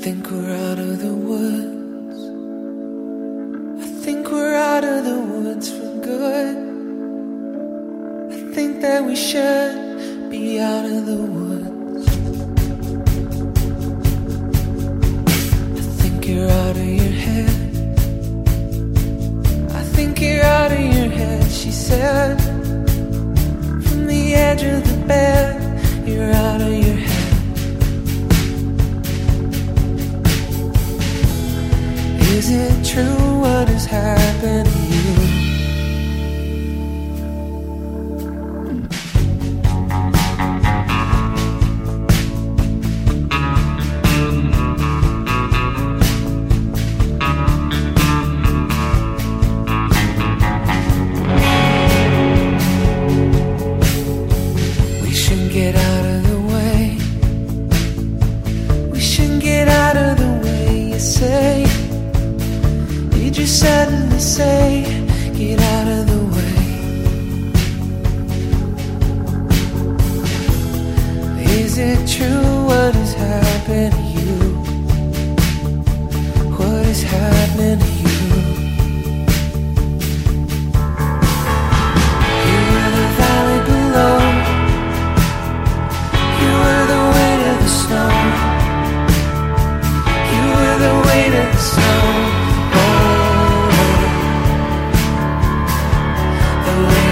think we're out of the woods. I think we're out of the woods for good. I think that we should be out of the woods. I think you're out of your head. I think you're out of your head, she said. From the edge of the bed, you're out of your head. Is it true what has happened to you? We shouldn't get out of the way. We shouldn't get out of the way, you say. Did you suddenly say, get out of the way? Is it true what has happened to you? What is happening to you? You were the valley below. You were the weight of the snow. You were the weight of the snow. The